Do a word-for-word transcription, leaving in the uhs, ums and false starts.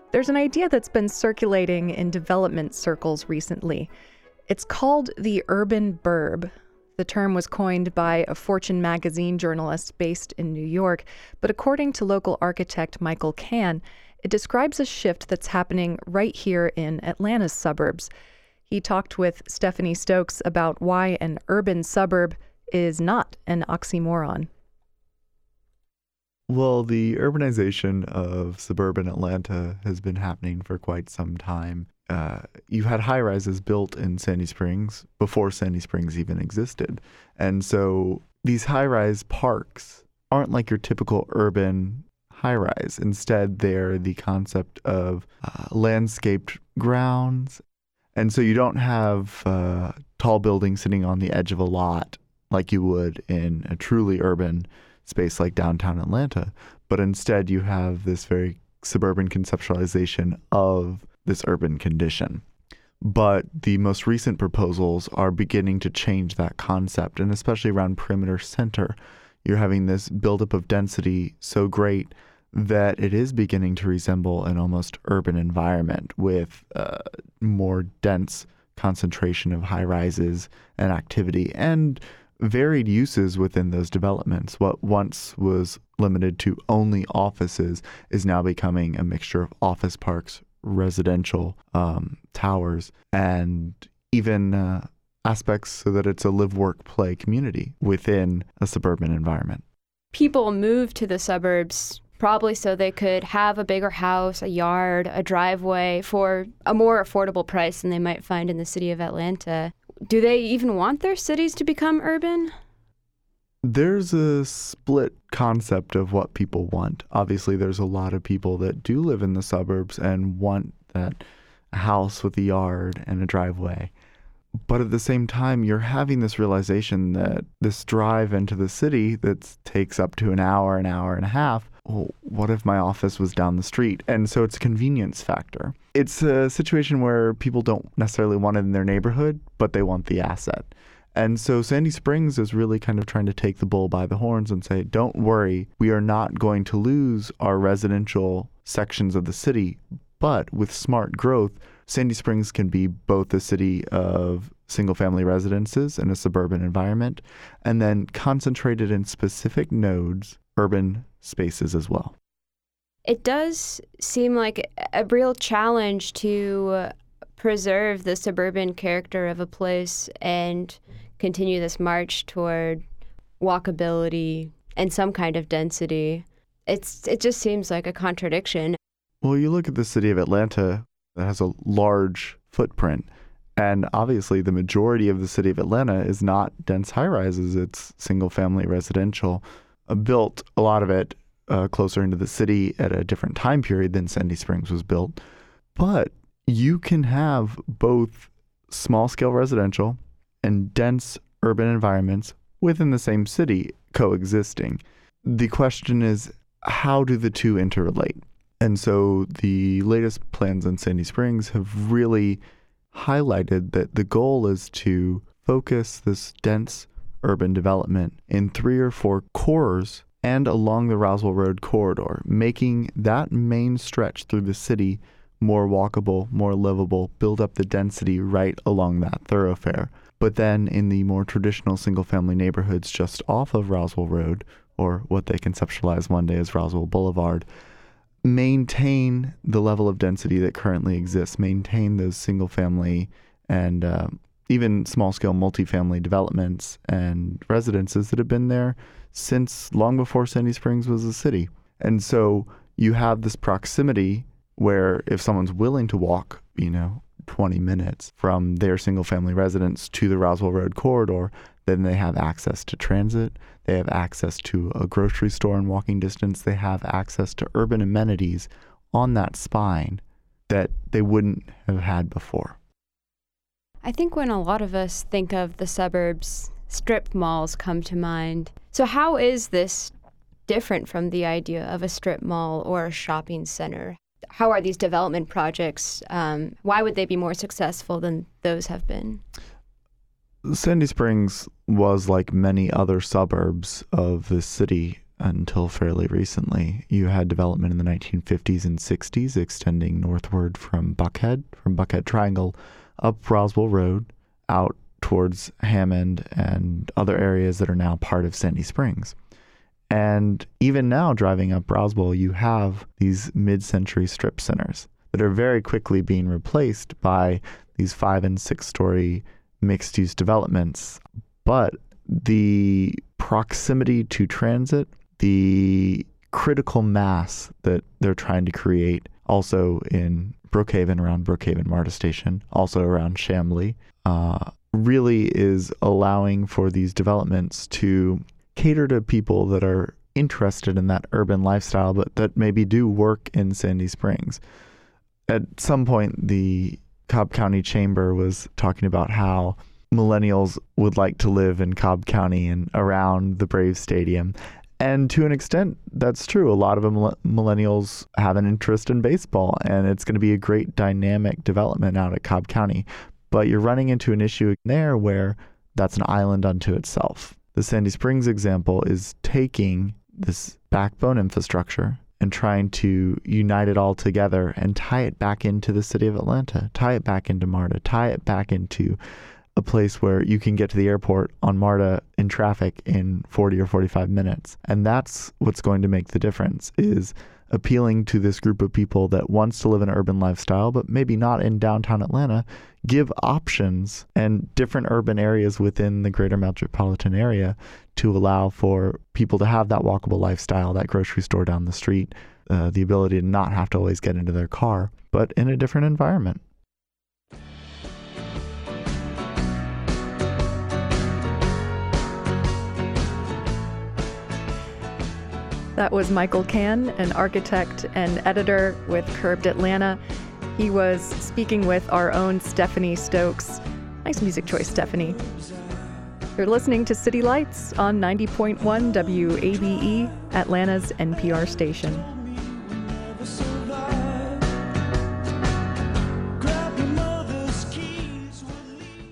There's an idea that's been circulating in development circles recently. It's called the urban burb. The term was coined by a Fortune magazine journalist based in New York, but according to local architect Michael Kann, it describes a shift that's happening right here in Atlanta's suburbs. He talked with Stephanie Stokes about why an urban suburb is not an oxymoron. Well, the urbanization of suburban Atlanta has been happening for quite some time. Uh, you had high-rises built in Sandy Springs before Sandy Springs even existed. And so these high-rise parks aren't like your typical urban high-rise. Instead, they're the concept of uh, landscaped grounds. And so you don't have uh, tall buildings sitting on the edge of a lot like you would in a truly urban space like downtown Atlanta, but instead you have this very suburban conceptualization of this urban condition. But the most recent proposals are beginning to change that concept, and especially around perimeter center, you're having this buildup of density so great that it is beginning to resemble an almost urban environment with uh, more dense concentration of high rises and activity and varied uses within those developments. What once was limited to only offices is now becoming a mixture of office parks, residential um, towers, and even uh, aspects so that it's a live, work, play community within a suburban environment. People move to the suburbs probably so they could have a bigger house, a yard, a driveway for a more affordable price than they might find in the city of Atlanta. Do they even want their cities to become urban? There's a split concept of what people want. Obviously, there's a lot of people that do live in the suburbs and want that house with a yard and a driveway. But at the same time, you're having this realization that this drive into the city that takes up to an hour, an hour and a half, well, what if my office was down the street? And so it's a convenience factor. It's a situation where people don't necessarily want it in their neighborhood, but they want the asset. And so Sandy Springs is really kind of trying to take the bull by the horns and say, don't worry, we are not going to lose our residential sections of the city, but with smart growth, Sandy Springs can be both a city of single-family residences in a suburban environment, and then concentrated in specific nodes, urban spaces as well. It does seem like a real challenge to preserve the suburban character of a place and continue this march toward walkability and some kind of density. It's it just seems like a contradiction. Well, you look at the city of Atlanta that has a large footprint, and obviously the majority of the city of Atlanta is not dense high-rises. It's single-family residential, uh, built, a lot of it, uh, closer into the city at a different time period than Sandy Springs was built. But you can have both small-scale residential and dense urban environments within the same city coexisting. The question is, how do the two interrelate? And so the latest plans in Sandy Springs have really highlighted that the goal is to focus this dense urban development in three or four cores and along the Roswell Road corridor, making that main stretch through the city more walkable, more livable, build up the density right along that thoroughfare. But then in the more traditional single-family neighborhoods just off of Roswell Road, or what they conceptualize one day as Roswell Boulevard, maintain the level of density that currently exists, maintain those single-family and uh, even small-scale multifamily developments and residences that have been there since long before Sandy Springs was a city. And so you have this proximity where if someone's willing to walk, you know, twenty minutes from their single-family residence to the Roswell Road corridor, then they have access to transit, they have access to a grocery store in walking distance, they have access to urban amenities on that spine that they wouldn't have had before. I think when a lot of us think of the suburbs, strip malls come to mind. So how is this different from the idea of a strip mall or a shopping center? How are these development projects, um, why would they be more successful than those have been? Sandy Springs was like many other suburbs of the city, until fairly recently. You had development in the nineteen fifties and sixties extending northward from Buckhead, from Buckhead Triangle, up Roswell Road, out towards Hammond and other areas that are now part of Sandy Springs. And even now, driving up Roswell, you have these mid-century strip centers that are very quickly being replaced by these five and six-story mixed-use developments. But the proximity to transit, the critical mass that they're trying to create, also in Brookhaven, around Brookhaven MARTA Station, also around Chamblee, uh, really is allowing for these developments to cater to people that are interested in that urban lifestyle, but that maybe do work in Sandy Springs. At some point, the Cobb County Chamber was talking about how millennials would like to live in Cobb County and around the Braves Stadium. And to an extent, that's true. A lot of millennials have an interest in baseball, and it's going to be a great dynamic development out at Cobb County. But you're running into an issue there where that's an island unto itself. The Sandy Springs example is taking this backbone infrastructure and trying to unite it all together and tie it back into the city of Atlanta, tie it back into MARTA, tie it back into a place where you can get to the airport on MARTA in traffic in forty or forty-five minutes. And that's what's going to make the difference, is appealing to this group of people that wants to live an urban lifestyle, but maybe not in downtown Atlanta, give options and different urban areas within the greater metropolitan area to allow for people to have that walkable lifestyle, that grocery store down the street, uh, the ability to not have to always get into their car, but in a different environment. That was Michael Kann, an architect and editor with Curbed Atlanta. He was speaking with our own Stephanie Stokes. Nice music choice, Stephanie. You're listening to City Lights on ninety point one W A B E, Atlanta's N P R station.